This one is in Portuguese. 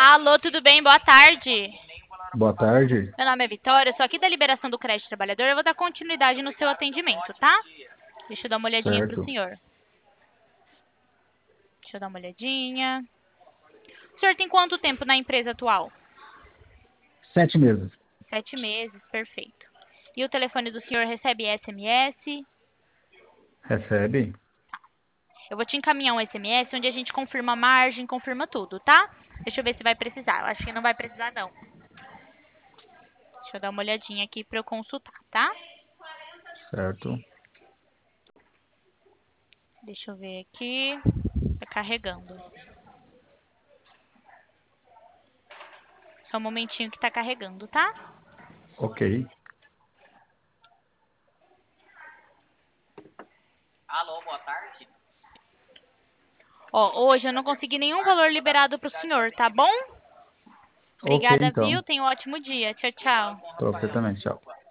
Alô, tudo bem? Boa tarde. Boa tarde. Meu nome é Vitória, eu sou aqui da Liberação do Crédito Trabalhador. Eu vou dar continuidade no seu atendimento, tá? Deixa eu dar uma olhadinha para o Certo. senhor. Deixa eu dar uma olhadinha. O senhor tem quanto tempo na empresa atual? 7 meses. 7 meses, perfeito. E o telefone do senhor recebe SMS? Recebe? Eu vou te encaminhar um SMS onde a gente confirma a margem, confirma tudo, tá? Deixa eu ver se vai precisar. Eu acho que não vai precisar, não. Deixa eu dar uma olhadinha aqui para eu consultar, tá? Certo. Deixa eu ver aqui. Tá carregando. Só um momentinho que tá carregando, tá? Ok. Ó, hoje eu não consegui nenhum valor liberado pro senhor, tá bom? Ok, Obrigada, viu? então. Tenha um ótimo dia. Tchau, tchau. Pra você também. Tchau.